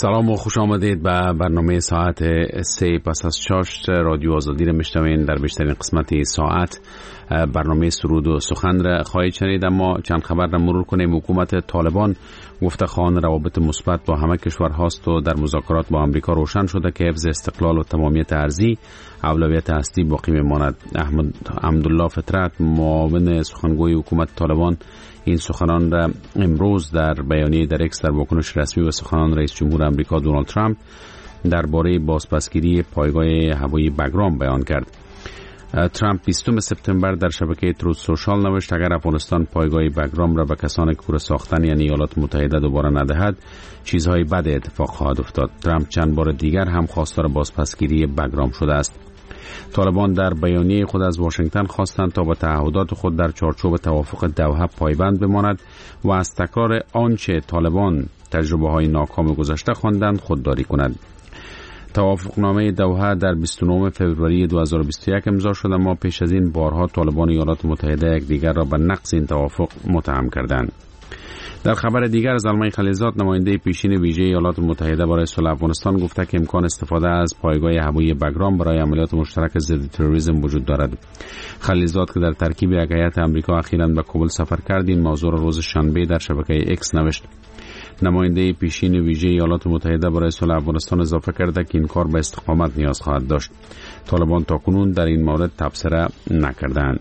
سلام و خوش آمدید به برنامه ساعت 3 پس از چاشت رادیو آزادی را میشنوین. در بیشترین قسمت ساعت برنامه سرود و سخن را خواهید شنید، اما چند خبر را مرور کنیم. حکومت طالبان گفته خواهان روابط مثبت با همه کشورهاست و در مذاکرات با آمریکا روشن شده که حفظ استقلال و تمامیت ارضی اولویت اصلی باقی میماند. حمدالله فطرت، معاون سخنگوی حکومت طالبان، این سخنان را امروز در بیانیه در اکس در واکنش رسمی به سخنان رئیس جمهور آمریکا دونالد ترامپ درباره بازپسگیری پایگاه هوایی بگرام بیان کرد. ترامپ 20 سپتامبر در شبکه تروت سوشال نوشت اگر افغانستان پایگاه بگرام را به کسانی که پور ساختن یعنی ایالات متحده دوباره ندهد، چیزهای بد اتفاق خواهد افتاد. ترامپ چند بار دیگر هم خواستار بازپسگیری بگرام شده است. طالبان در بیانیه خود از واشنگتن خواستند تا به تعهدات خود در چارچوب توافق دوحه پایبند بماند و از تکرار آنچه طالبان تجربه‌های ناکام گذشته خواندند خودداری کند. توافقنامه دوحه در 29 فوریه 2021 امضا شد، اما پیش از این بارها طالبان ایالات متحده یکدیگر را به نقض این توافق متهم کردند. در خبر دیگر، زلمه خلیلزاد، نماینده پیشین ویژه ایالات متحده برای صلح افغانستان، گفته که امکان استفاده از پایگاه هوایی بگرام برای عملیات مشترک ضد تروریسم وجود دارد. خلیلزاد که در ترکیب یک هیئت آمریکا اخیراً به کابل سفر کرد، این موضوع را روز شنبه در شبکه اکس نوشت. نماینده پیشین ویژه ایالات متحده برای صلح افغانستان اضافه کرده که این کار به استقامت نیاز خواهد داشت. طالبان تاکنون در این مورد تبصره نکردند.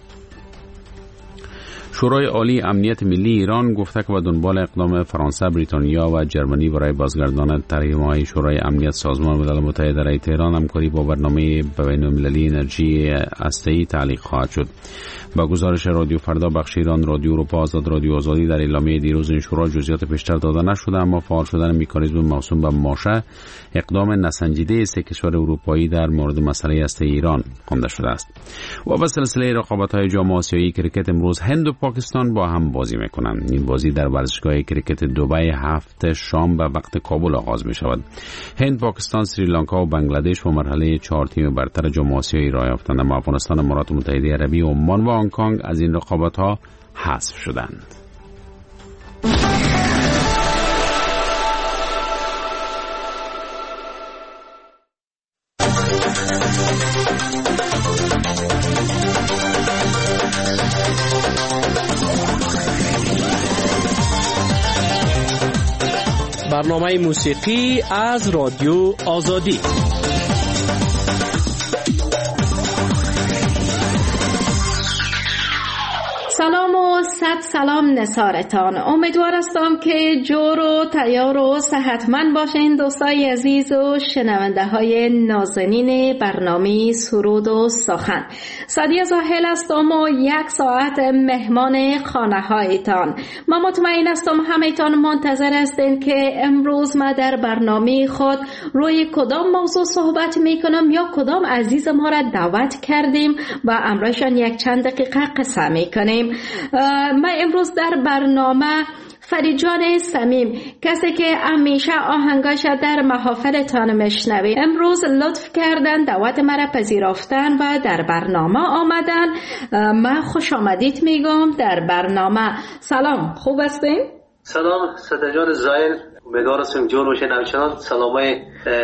شورای عالی امنیت ملی ایران گفته که به دنبال اقدام فرانسه، بریتانیا و جرمنی برای بازگرداندن طرح‌های شورای امنیت سازمان ملل متحد در تهران همکاری با برنامه بین‌المللی انرژی هسته‌ای تعلیق خواهد شد. با گزارش رادیو فردا، بخش ایران رادیو اروپا آزاد، رادیو آزادی در اعلامیه دیروز این شورا جزئیات بیشتر داده نشده، اما فعال شدن مکانیزم موسوم به ماشه اقدام نسنجیده سه کشور اروپایی در مورد مسئله هسته ایران خوانده شده است. و به سلسله رقابت‌های جام آسیایی کرکت امروز هند و پاکستان با هم بازی میکنند. این بازی در ورزشگاه کرکت دبی 7 شام به وقت کابل آغاز می شود. هند، پاکستان، سریلانکا و بنگلادش و مرحله 4 تیم برتر جام آسیایی راه یافتند، اما افغانستان، امارات متحده عربی، عمان و هنگ کنگ از این رقابت‌ها حذف شدند. برنامه موسیقی از رادیو آزادی. سلام و صد سلام نثارتان. امیدوار هستم که جور و تیار و صحتمند باشین دوستای عزیز و شنونده های نازنین برنامه سرود و سخن. سادیه زاهل هستم و 1 ساعت مهمان خانه هایتان. ما مطمئن هستم همه‌تان منتظر هستین که امروز ما در برنامه خود روی کدام موضوع صحبت میکنم یا کدام عزیز ما را دعوت کردیم و امرایشان یک چند دقیقه قصه میکنیم. من امروز در برنامه فرید جان صمیم، کسی که همیشه آهنگاش در محافلتان میشنوید، امروز لطف کردن دعوت مرا پذیرفتن و در برنامه آمدن. من خوش آمدید میگم در برنامه. سلام، خوب هستین؟ سلام صدا جان زایل، امیدوارم جان روشن. همچنان سلامای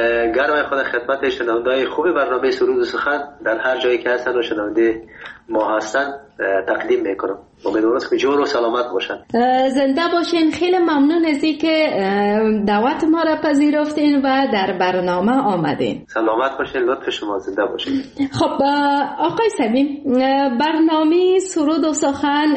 گرم خود خدمت شنونده‌های خوب برنامه سرود و سخن در هر جایی که هستن و شنونده ما هستن تقدیم میکنم. امیدوارم که جور و سلامت باشن. زنده باشین. خیلی ممنون از اینکه دعوت ما را پذیرفتین و در برنامه آمدین. سلامت باشین، لطف شما، زنده باشین. خب آقای صمیم، برنامه سرود و سخن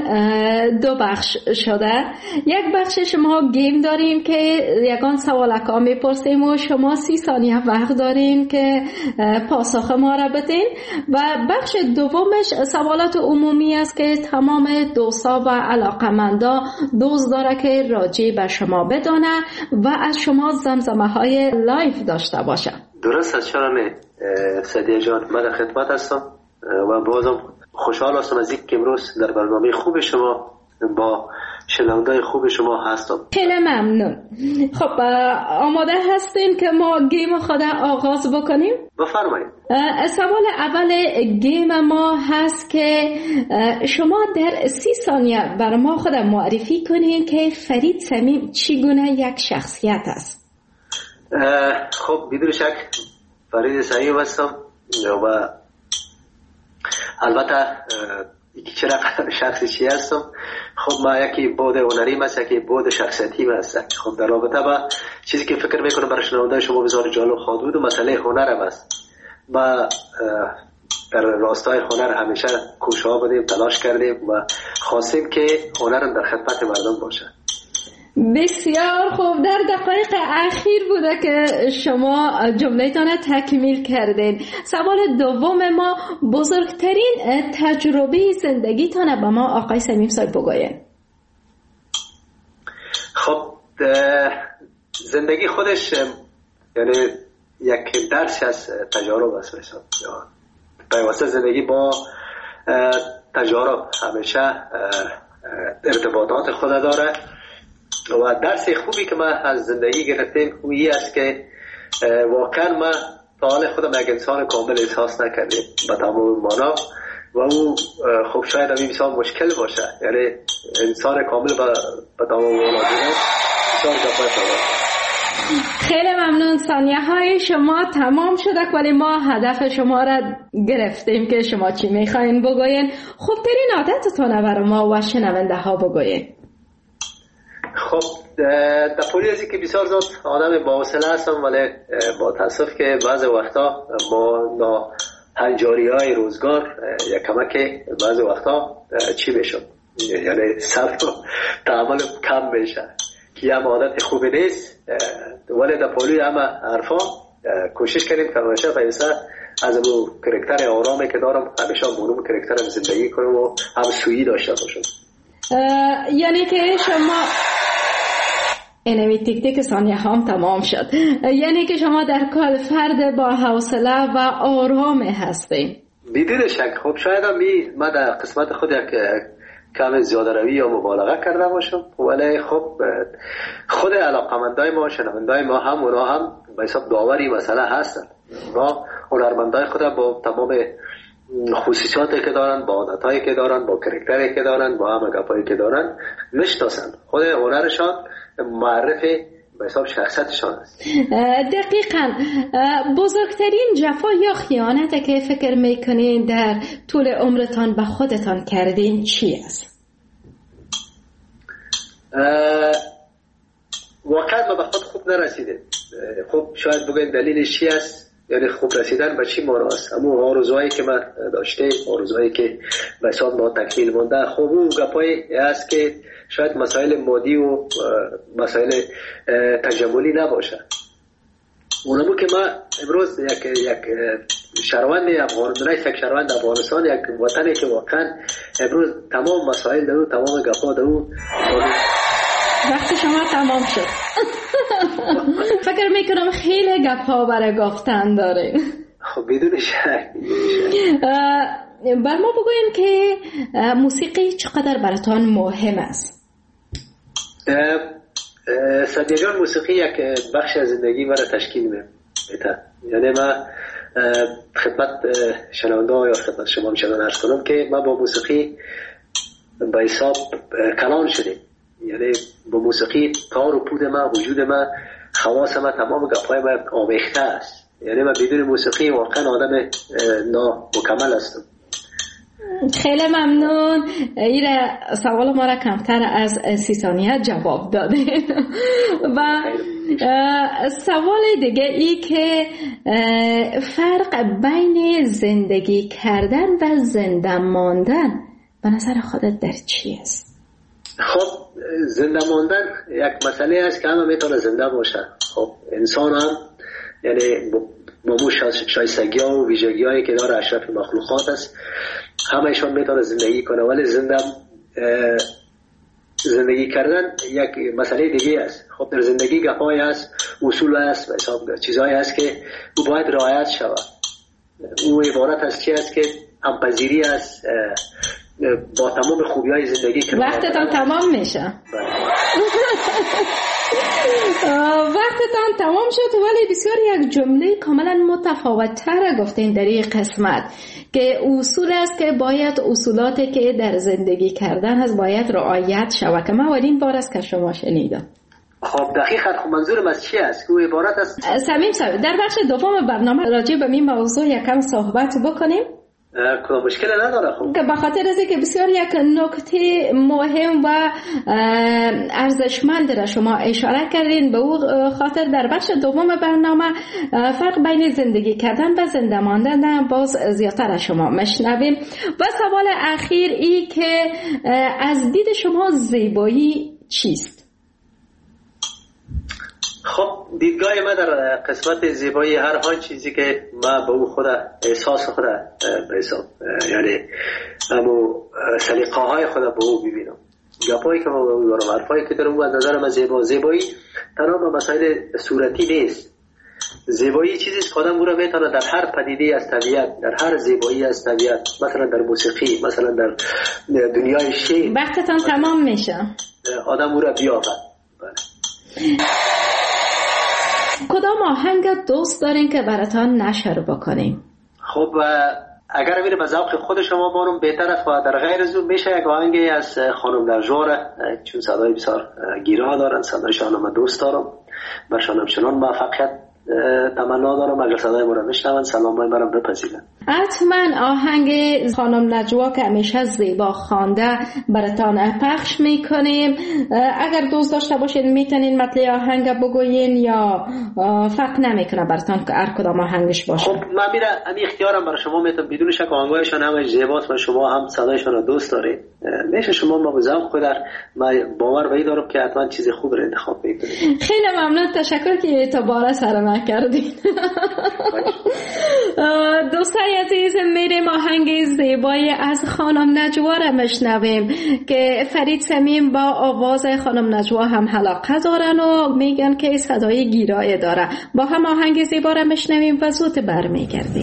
2 بخش شده. یک بخشش ما گیم داریم که یگان سوالک ها میپرسیم و شما 30 ثانیه وقت دارین که پاسخ ما را بدین، و بخش دومش سوالات عمومی است که تمام دوستا و علاقمندا دوست داره که راجع به شما بدونه و از شما زمزمه های لایف داشته باشه. درست است، چرا نه سدیه جان، من در خدمت هستم و بازم خوشحال هستم از اینکه امروز در برنامه خوب شما با شنونده خوب شما هستم. خیلی ممنون. خب آماده هستین که ما گیم خود آغاز بکنیم؟ بفرمایید. سوال اول گیم ما هست که شما در 30 ثانیه بر ما خود معرفی کنین که فرید صمیم چگونه یک شخصیت است. خب بدون شک فرید سعیم هستم و البته چرا شخصی چی هستم. خب ما یکی بود هنریم هست، یکی بود شخصیتی هست. خب در رابطه با چیزی که فکر میکنم برای شنونده شما بسیار جالب خواهد بود و مسئله هنرم است. ما در راستای هنر همیشه کوشش بودیم، تلاش کردیم و خواستیم که هنر در خدمت مردم باشه. بسیار خوب. در دقایق اخیر بوده که شما جمله‌تان را تکمیل کردین. سوال دوم ما، بزرگترین تجربه زندگیتان به ما آقای سمیم صاحب بگوین. خب زندگی خودش یعنی یک درس از تجارب است. مثلا پیوسته زندگی با تجارب همیشه ارتباطات خود داره و درس خوبی که ما از زندگی گرفتیم اویی است که واقعا ما تا حال خودم یک انسان کامل احساس نکردیم به تمام معنا و او خب شاید همین بسیار مشکل باشه، یعنی انسان کامل به تمام معنا دیدن بسیار جفای. خیلی ممنون. ثانیه های شما تمام شده ولی ما هدف شما را گرفتیم که شما چی میخواین بگوین. خوبترین عادتتون برای ما و شنونده ها بگوین. خب در پولی ازی که بسیار زیاد آدم با حوصله هستم ولی با تاسف که بعض وقتا ما هنجاری های روزگار یا کمک بعض وقتا چی بشم، یعنی صرف تعامل کم بشه که هم عادت خوبی نیست ولی در پولی همه حرفا کوشش کردیم که همیشه پیسه از اون کرکتر آرامی که دارم همیشه بونم کرکترم زندگی کنم و هم سویی داشته باشم. یعنی که شما اینمی تیک تیک ثانیه هم تمام شد، یعنی که شما در کل فرد با حوصله و آرام هستین. بدون شک. خب شاید من در قسمت خود یک کم زیاده روی یا مبالغه کرده باشم ولی خب خود علاقمندای ما شنوندای ما هم اونا هم به حساب داوری مسئله هستن. ما هنرمندای خود با تمام خصوصیاتی که دارن، با عادتایی که دارن، با کرکتری که دارن، با همه گپایی که دارن میشناسن. خود هنرشان معرف به حساب شخصیتشان است. دقیقاً. بزرگترین جفا یا خیانت که فکر میکنین در طول عمرتان به خودتان کردین چی است؟ واقعا ما به خود خوب نرسیدیم. خب شاید بگوین دلیلش چی است، یعنی خوب رسیدن به چی مانا است. اما آرزوهایی که من داشته، آرزوهایی که به حساب ما تکمیل مونده، خب اون گپایی است که شاید مسائل مادی و مسائل تجملی نباشه. اونمو که ما امروز یک شهروند شهروند افغانستان، یک وطنی که واقعا امروز تمام مسائل دارو، تمام گپا دارو. وقت شما تمام شد. فکر میکنم خیلی گپا برای گفتن داره. خب بدون شک. بر ما بگوین که موسیقی چقدر براتان مهم است؟ سادیه جان، موسیقی یک بخش از زندگی مرا تشکیل میده. یعنی من خدمت شنونده یا خدمت شما میشنون عرض کنم که من با موسیقی به حساب کلان شدیم. یعنی با موسیقی تار و پود من، وجود من، خواص من، تمام گپای من آمیخته است. یعنی من بدون موسیقی واقعا آدم نامکمل هستم. خیلی ممنون. این سوال ما را کمتر از 30 ثانیه جواب داده. و سوال دیگه ای که فرق بین زندگی کردن و زنده ماندن به نظر خودت در چی است؟ خب زنده ماندن یک مسئله است که همه میتونه زنده باشه. خب انسان هم یعنی با مو شایستگی ها و ویژگی هایی که داره اشرف مخلوقات است، همهشان میتونه زندگی کنه. ولی زندگی کردن یک مسئله دیگه است. خب در زندگی گپایی است، اصول است، چیزهایی است که او باید رعایت شود. او عبارت از چی است که همپذیری است با تمام خوبی های زندگی که وقتتان تمام میشه. وقتتان تمام شد ولی بسیار یک جمله کاملا متفاوت تر گفتین در این قسمت که اصول است که باید اصولاتی که در زندگی کردن هست باید رعایت شود که من اولین بار است که شما شنیدم. خب دقیقاً خب منظورم از چی است که عبارت است؟ سمیم صاحب در بخش دوم برنامه راجع به این موضوع یکم صحبت بکنیم. کدام مشکل نداره. خب که بخاطر از اینکه بسیار یک نکته مهم و ارزشمند را شما اشاره کردین، به او خاطر در بخش دوم برنامه فرق بین زندگی کردن و زنده ماندن باز زیادتر از شما مشنویم. و سوال اخیر ای که از دید شما زیبایی چیست؟ خب دیدگاه من در قسمت زیبایی هر آن چیزی که من به او خود احساس خود به حساب، یعنی همو سلیقه های خود به او ببینم، گپایی که من به او دارم، حرفایی که دارم، از نظر من زیبایی تنها به مسائل صورتی نیست. زیبایی چیزی است که آدم او را میتونه در هر پدیده از طبیعت، در هر زیبایی از طبیعت، مثلا در موسیقی، مثلا در دنیای شعر، وقتتان تمام میشه، آدم او را بیابد. کدام آهنگ دوست دارین که براتان نشر بکنیم؟ خب اگر میره به ذوق خود شما بانم بهتر است و در غیر از اون میشه یک آهنگی از خانم نجوا، چون صدای بسیار گیرا دارن، صدایشان من دوست دارم، برشان همچنان موفقیت تمنا دارم. اگر صدای ما را میشنون سلامای مرا بپذیرن. حتما آهنگ خانم نجوا که همیشه زیبا خوانده براتان پخش میکنیم. اگر دوست داشته باشید میتونین مطلع آهنگ بگوین یا فرق نمیکنه براتان که هر کدام آهنگش باشه؟ خب من میره امی اختیارم برای شما میتونم، بدون شک آهنگایشان هم زیباست و شما هم صدایشان رو دوست دارید، میشه شما ما به ذوق خود من باور به این دارم که حتما چیز خوب رو انتخاب میکنید. خیلی ممنون، تشکر که اعتبار سر کردین. دوستای عزیز میریم آهنگ زیبای از خانم نجوا را مشنویم که فرید سمیم با آواز خانم نجوا هم علاقه دارن و میگن که صدای گیرای داره. با هم آهنگ زیبا را مشنویم و زود برمیگردیم.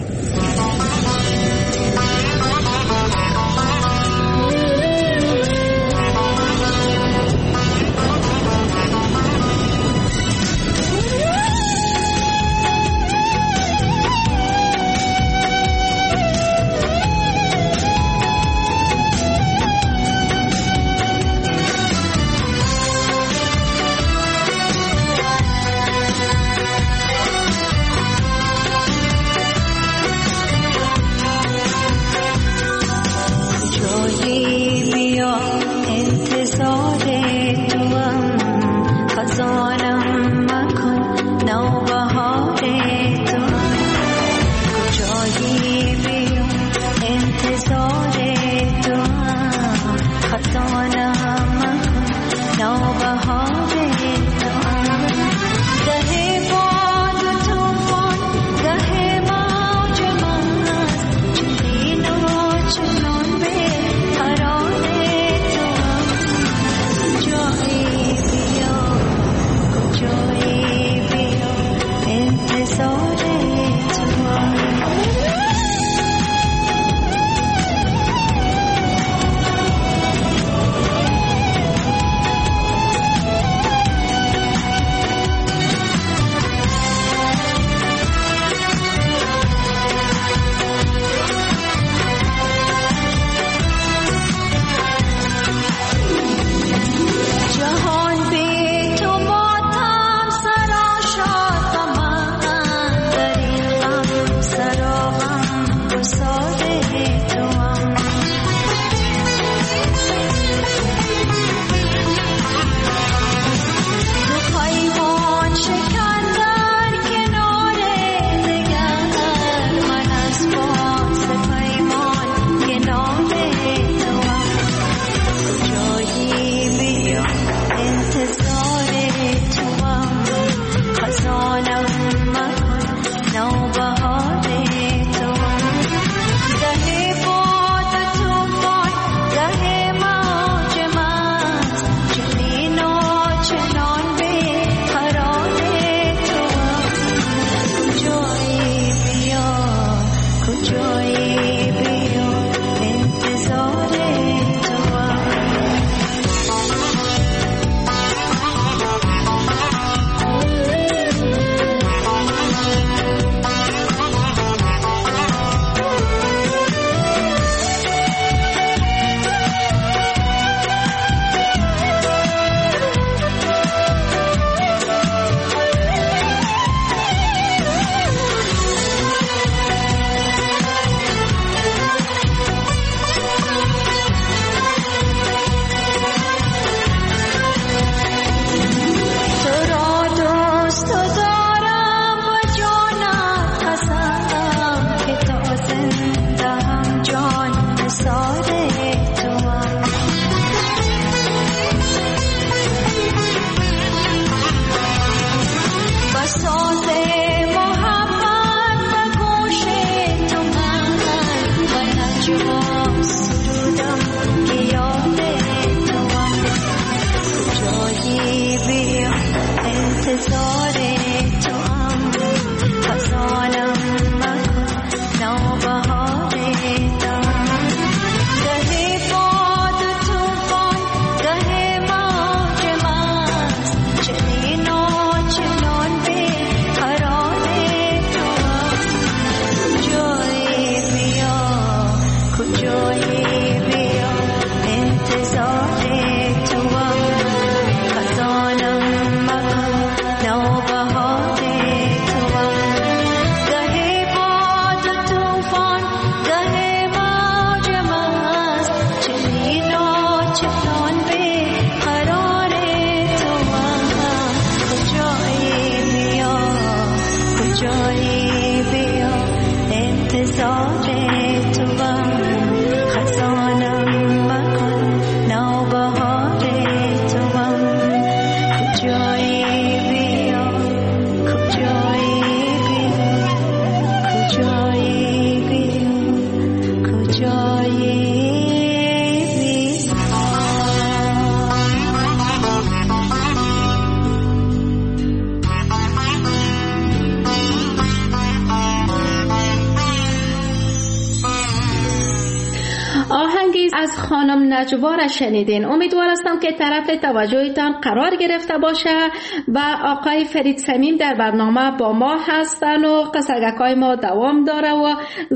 از خانم نجوا را شنیدین. امیدوار هستم که طرف توجهتان قرار گرفته باشه و آقای فرید صمیم در برنامه با ما هستن و قصگکای ما دوام داره و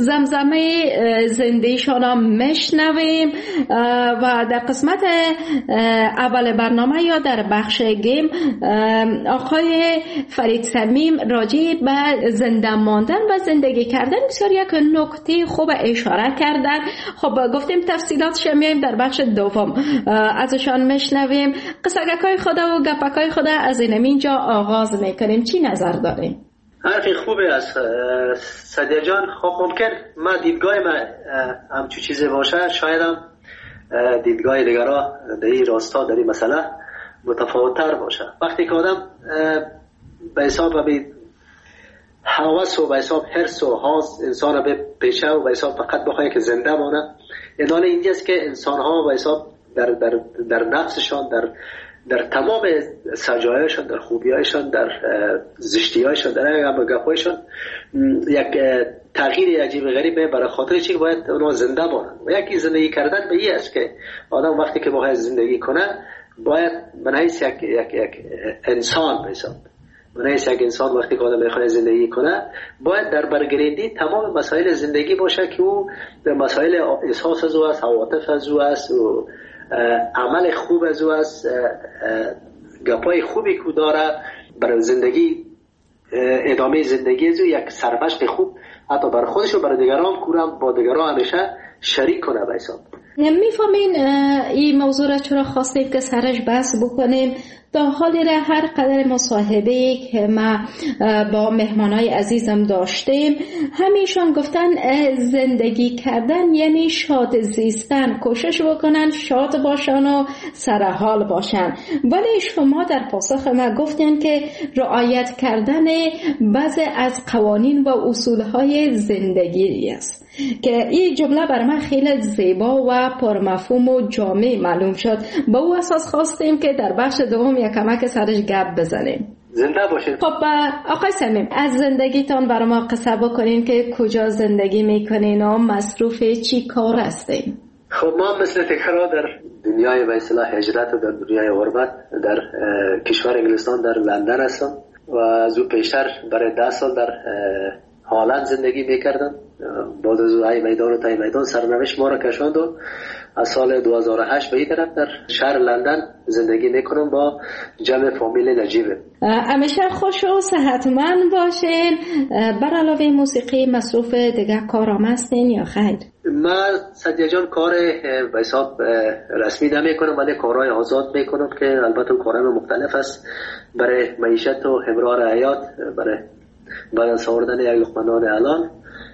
زمزمه زندگیشان هم میشنویم و در قسمت اول برنامه یا در بخش گیم آقای فرید صمیم راجع به زنده ماندن و زندگی کردن بسیار یک نکته خوب اشاره کردن. خب گفتیم تفصیلاتش میایم در بخش دوم ازشان میشنویم. قصگکای خود و گپکای خود از اینجا آغاز میکنیم. چی نظر داریم؟ حرفی خوبه از سدیه جان. خب ممکن ما دیدگاه ما همچو چیزی باشه، شاید هم دیدگاه دیگرها در این راستا در این مسئله متفاوت‌تر باشه. وقتی که آدم به حساب هوس و به حساب حرص و حاز انسان به پیشه و به حساب فقط بخواه که زنده مانه، اینال اینجاست که انسان ها به حساب در نفسشان، در تمام سجایشان، در خوبیایشان، در زشتیایشان، در گپایشان یک تغییر عجیب غریبه برای خاطر چی باید اونا زنده مانند. و یکی زندگی کردن به این است که آدم وقتی که باید زندگی کنه باید من حیث یک انسان به حساب من حیث یک انسان وقتی که آدم میخواد زندگی کنه باید در برگریدی تمام مسائل زندگی باشه که او مسائل احساس از او است، عواطف از او است و عمل خوب از او است، گپای خوبی که داره برای زندگی، ادامه زندگی از او یک سرمشق خوب حتی برای خودش و برای دیگران کورم با دیگران همیشه شریک کنه به حساب. میفهمین این موضوع را چرا خواستیم که سرش بحث بکنیم؟ تا حالی را هر قدر مصاحبه که ما با مهمانای عزیزم داشتیم همیشان گفتن زندگی کردن یعنی شاد زیستن، کوشش بکنن شاد باشن و سرحال باشن. ولی شما در پاسخ ما گفتین که رعایت کردن بعضی از قوانین و اصولهای زندگی است که این جمله بر من خیلی زیبا و پرمفهوم و جامع معلوم شد. با او اساس خواستیم که در بخش دوم یک کمک سرش گپ بزنیم. زنده باشید. خب آقای صمیم از زندگیتان برای ما قصه بکنین که کجا زندگی میکنین و مصروف چی کار هستین؟ خب ما مثل تکرار در دنیای به اصطلاح هجرت و در دنیای غربت در کشور انگلستان در لندن هستم و از او پیشتر برای 10 سال در هالند زندگی میکردم. بعد از او میدان و تای میدان سرنوشت ما را کشاند و از سال 2008 به این طرف در شهر لندن زندگی میکنم با جمع فامیل نجیبه. همیشه خوش و صحتمند باشین. بر علاوه موسیقی مصروف دیگه کارام هستین یا خیر؟ من سدیه جان کار به حساب رسمی نمیکنم ولی کارهای آزاد میکنم که البته کارهای مختلف است برای معیشت و امرار حیات، برای ساوردن یک لقمه نان الان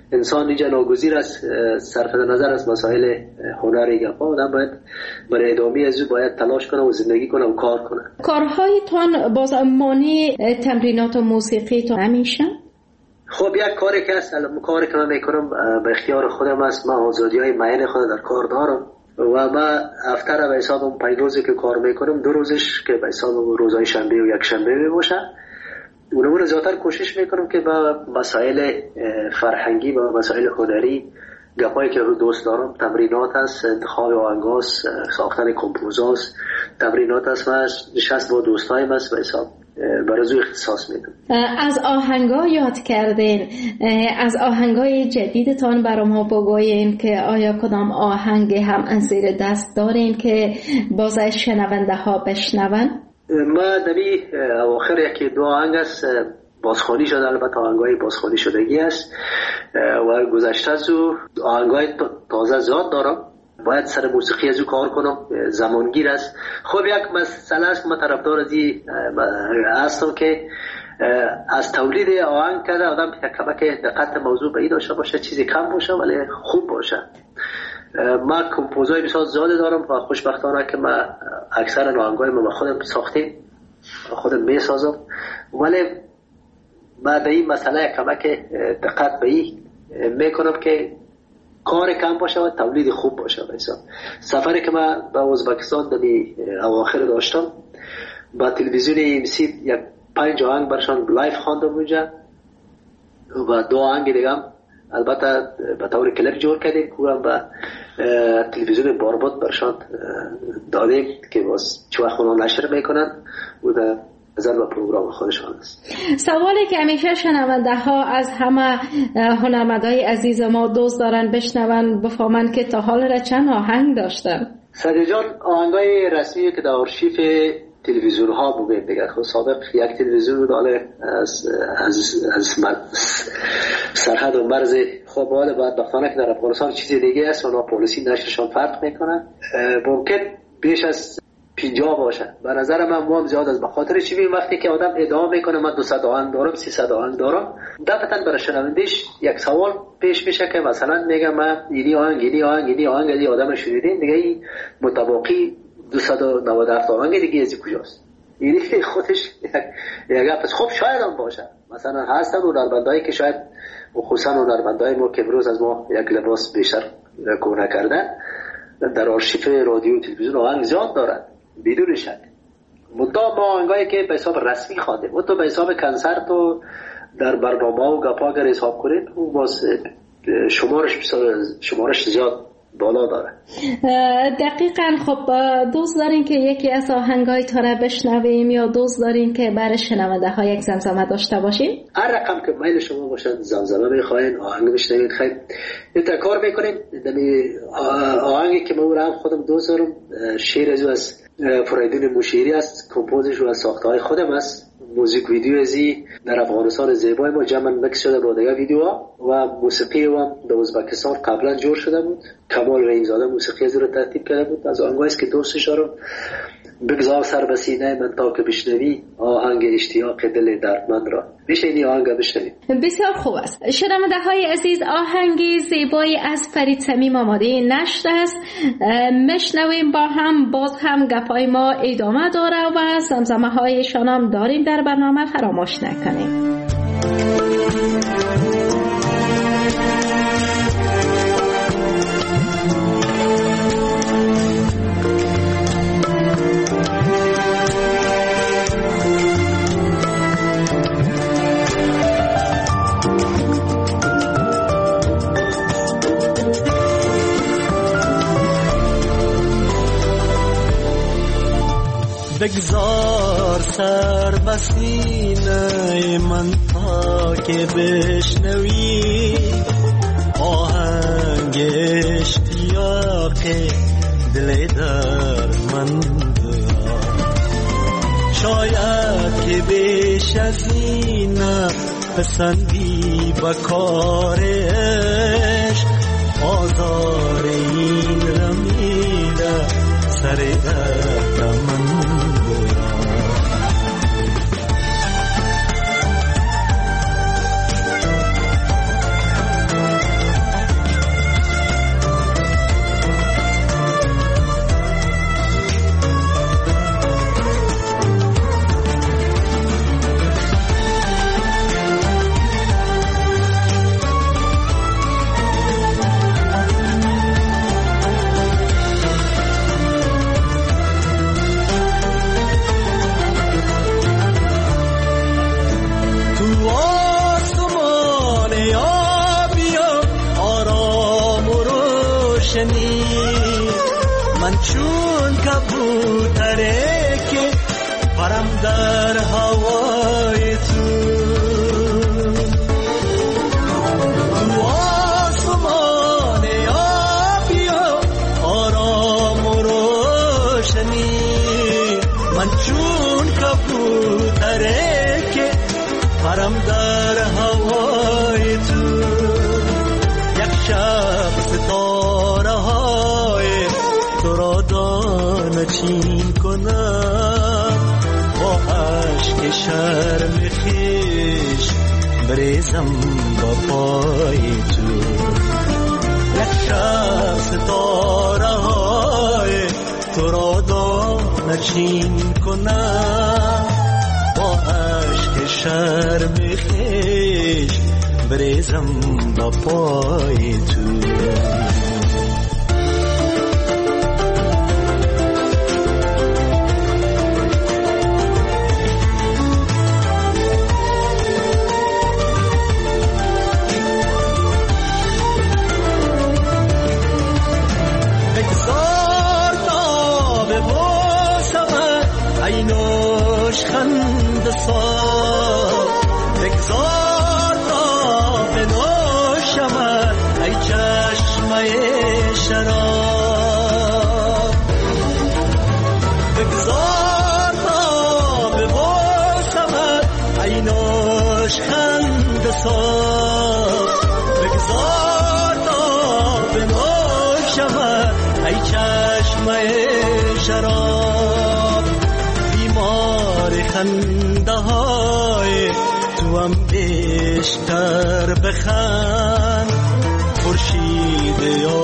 انسان اینجا ناگزیر است صرف نظر از مسائل هنری گپا، آدم باید برای ادامه از او باید تلاش کنه و زندگی کنه و کار کنه. کارهایتان باز مانی تمرینات و موسیقی تو همیشه؟ خب یک کاری که هست، کاری که من میکنم به اختیار خودم است. من آزادی های معین خود در کار دارم و من هفته به حساب 5 روزی که کار میکنم 2 روزش که به حساب روزهای شنبه و یک شنبه می باشه. اونمون زیادتر کوشش میکنم که با مسائل فرهنگی و مسائل هنری گپایی که رو دوست دارم، تمرینات هست، انتخاب آهنگاست، ساختن کمپوزاست، تمرینات هست و نشست با دوستایم هست به حساب برای اختصاص میدم. از آهنگا یاد کردین، از آهنگای جدیدتان برای ما بگوین که آیا کدام آهنگ هم زیر دست دارین که باز شنونده ها بشنون؟ ما دمی اواخر 1-2 آهنگ است بازخوانی شده، البته آهنگای بازخوانی شدگی است و گذشته از او آهنگای تازه زیاد دارم. باید سر موسیقی از او کار کنم، زمانگیر است. خب یک مسئله است که من طرفدار از این هستم که از تولید آهنگ کرده آدم کمک دقت موضوع به این داشته باشه، چیزی کم باشه ولی خوب باشه. من کمپوزای بسیار زیاده دارم و خوشبختانه که من اکثر آهنگای من خودم ساختم، خودم میسازم، ولی من به این مسئله کمک دقت به این میکنم که کار کم باشه و تولید خوب باشه. سفری که من به ازبکستان در اواخر داشتم با تلویزیون MBC 5 آهنگ برشان لایف خواندم اونجا و 2 آهنگ دیگه هم البته به طور کلیپ جور کردیم که هم به تلویزیون بارباد برشان دادیم که باز چوه خونه نشر میکنن و در نظر به پروگرام خودشان است. سوالی که همیشه شنونده ها از همه هنرمندای عزیز ما دوست دارن بشنون بفهمن که تا حال را چند آهنگ داشتن. سعدی جان آهنگای رسمی که در آرشیف تلویزیون ها بودن دیگه. خب سابق یک تلویزیون بود از سرحد و مرز. خب حالا بدبختانه که در افغانستان چیزی دیگه است و پالیسی نشرشان فرق میکنه. ممکن بیش از 50 باشه. به نظر من هم زیاد از بخاطر چی بیم وقتی که آدم ادعا میکنه من 200 آهنگ دارم 300 آهنگ دارم، دفعتاً برای شنوندهش یک سوال پیش میشه که مثلا میگم من اینی آهنگ آدم شنیدین دیگه این متباقی 297 آهنگ دیگه از کجاست؟ یعنی خودش یک پس خب شاید هم باشه. مثلا هستن هنرمندایی که شاید خصوصا هنرمندای ما که امروز از ما یک لباس بیشتر کهنه کردن در آرشیف رادیو و تلویزیون آهنگ زیاد دارن بدون شک. مدام ما آهنگایی که به حساب رسمی خواندیم و تو به حساب کنسرت و در برنامه و گپا اگر حساب کنید اون باز شمارش زیاد بالا داره. دقیقاً. خب دوست دارین که یکی از آهنگای تا را بشنویم یا دوست دارین که برای شنونده ها یک زمزمه داشته باشیم؟ هر رقم که میل شما باشد زمزمه میخواین، آهنگ بشنوید، خیلی کار میکنیم. آهنگی که من هم خودم دوست دارم شعر از فریدون مشیری است، کمپوزش و ساخته های خودم است. موزیک ویدیو ازی در افغانستان زیبای ما جمع مکس شده با دیگه ویدیوها و موسیقی هم در ازبکستان قبلا جور شده بود. کمال رحیمزاده موسیقی از رو ترتیب کرده بود. از آهنگایی است که دوستش دارم. بگذار سر به سینه من تا که بشنوی آهنگ اشتیاق دل دردمند را. میشه این آهنگ بشنوید. بسیار خوب است. شنونده های عزیز، آهنگی زیبایی از فرید صمیم آماده نشده است. مشنویم با هم. باز هم گپای ما ادامه داره و زمزمه هایشان هم داریم در برنامه، فراموش نکنیم. بگذار سر بسینه من تا که بشنوی آهنگ اشتیاق دل دردمند را. شاید که بیش از این پسندی به کارش آزار این رمیده سر دردمند. من چون کبوتره که پرم در هوای تو آسمان آبی و آرام و روشنی من چون کبوتره که پرم در هوای تو یک شب ستاره های تو را دانه چین کنم با عشق شرم خیش بریزم با پای تو یک شب ستاره های تو را دانه چین کنم با عشق شرم خیش بریزم با پای تو خند صاف بگذار تا بنوشمت ای چشمه شراب بگذار تا ببوسمت ای نوش خند صاف بگذار تا بنوشمت ای چشمه شراب خنده های تو هم بیشتر بخند خورشید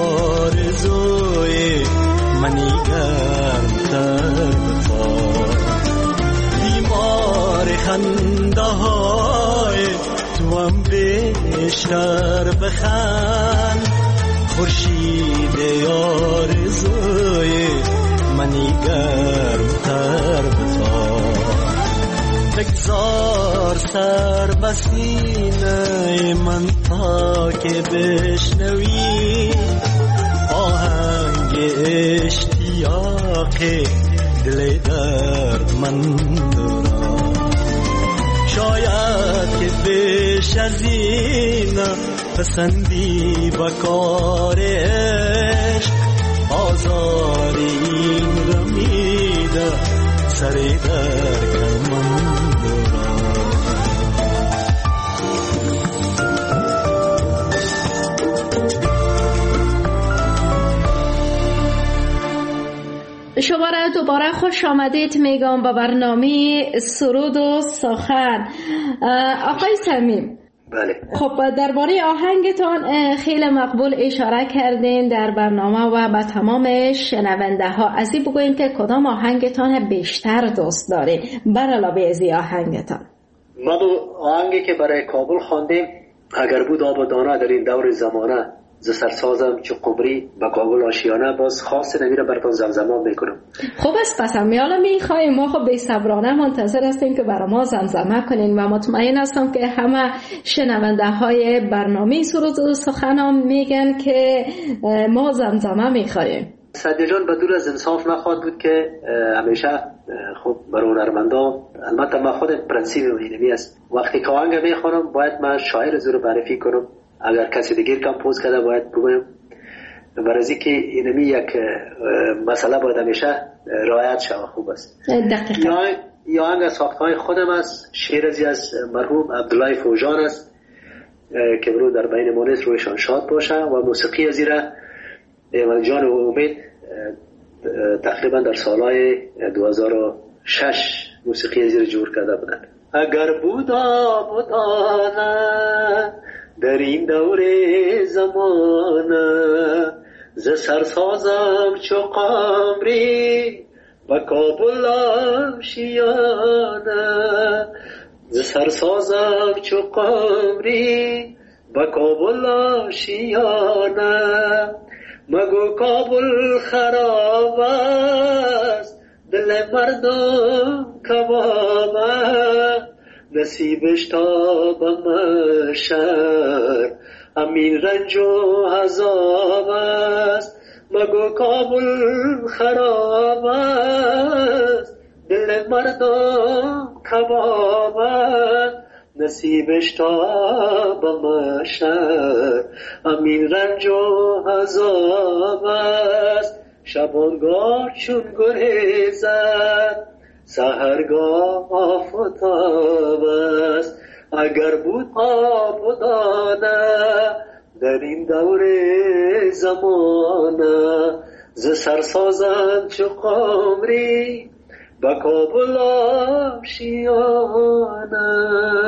آرزوی منی گرمتر بخواد بیمار خنده های تو هم بیشتر بخند خورشید آرزوی منی گرمتر بخواد بگذار سر بسینه من تا که بشنوی آهنگ اشتیاق دل درد من را شاید که بیش از این پسندی با کار عشق آزار این را میده سر در کمان شما را دوباره خوش آمدید میگم به برنامه سرود و سخن. آقای صمیم، بله. خب درباره آهنگتان خیلی مقبول اشاره کردین در برنامه و به تمام شنونده ها. از این بگوین که کدام آهنگتان بیشتر دوست دارین بر علاوه از این آهنگتان؟ ما دو آهنگی که برای کابل خواندیم اگر بود آب و دانه در این دور زمانه ز سرسازم چو قمری به کابل آشیانه باز خاص نمیره براتون زمزمه میکنم. خوب است، پس حالا میخوایم ما خب بی‌صبرانه منتظر هستیم که برای ما زمزمه کنین و مطمئن هستم که همه شنونده های برنامه سرود و سخن میگن که ما زمزمه میخوایم. سعدی جان بدون از انصاف نخواهد بود که همیشه خب برای هنرمندا، البته من خود پرنسیپ اینمی است، وقتی که آهنگ میخوانم باید من شاعر زور معرفی کنم، اگر کسی دیگر کمپوز کرده باید بگویم، برای اینکه اینمی یک مسئله باید همیشه رعایت شود. خوب است. یا آهنگ ساختهای خودم است، شعر از مرحوم عبدالله فوجان است که برو در بین مونس رویشان شاد باشه و موسیقی از ایره جان و امید تقریبا در سالهای 2006 موسیقی از ایره جور کرده بودن. اگر بودا بودانه در این دور زمانه ز سرسازم چو قمری و کابل آشیانه ز سرسازم چو قمری و کابل آشیانه مگو کابل خراب است دل مردم کبابه نصیبش تا به محشر امین رنج و عذاب است مگو کابل خراب است، دل مردم کباب است، نصیبش تا بمشه امین رنج و عذاب است. شبانگاه چون گریزد سحرگاه آفتاب است. اگر بود آبادانه در این دور زمانه، ز سرسازند چو قمری با کابل آشیانه.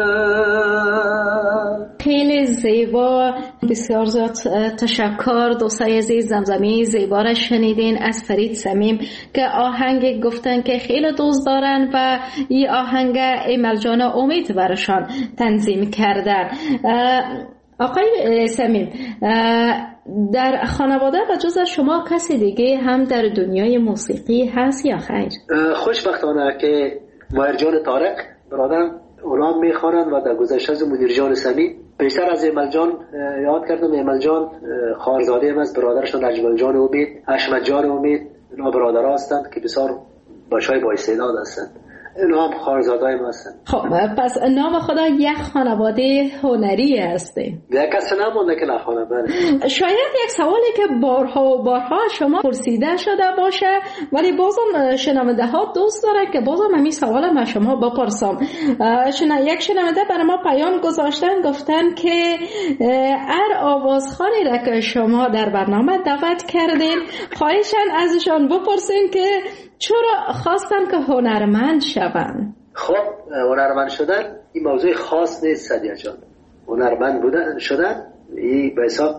خیلی زیبا، بسیار زیاد تشکر دوستای عزیز. زمزمه زیبا را شنیدین از فرید صمیم که آهنگ گفتن که خیلی دوست دارن و این آهنگ ایمل جان امید برشان تنظیم کردن. آقای صمیم، در خانواده و جز شما کسی دیگه هم در دنیای موسیقی هست یا خیر؟ خوشبختانه که ماهر جان طارق برادرم اونا میخوانند و در گذشته از منیر جان صمیم بیشتر از ایمل جان یاد کردم. ایمل جان خواهرزاده هم است، برادرشون اجمل جان امید، حشمت جان امید، اینا برادرها هستند که بسیار بچهای با استعداد هستند. اینا هم خواهرزاده‌ای ما هستند. خب پس نام خدا یک خانواده هنری هسته. یک کس نمونده که نخوانه. بله. شاید یک سوالی که بارها و بارها شما پرسیده شده باشه، ولی بازم شنونده ها دوست داره که بازم همین سوال من شما بپرسم. یک شنونده برای ما پیام گذاشتن، گفتن که هر آوازخوانی را که شما در برنامه دعوت کردین خواهشن ازشان بپرسین که چرا خواستن که هنرمند شون؟ خب هنرمند شدن این موضوع خاص نیست سدیه جان. هنرمند بودن شدن این به حساب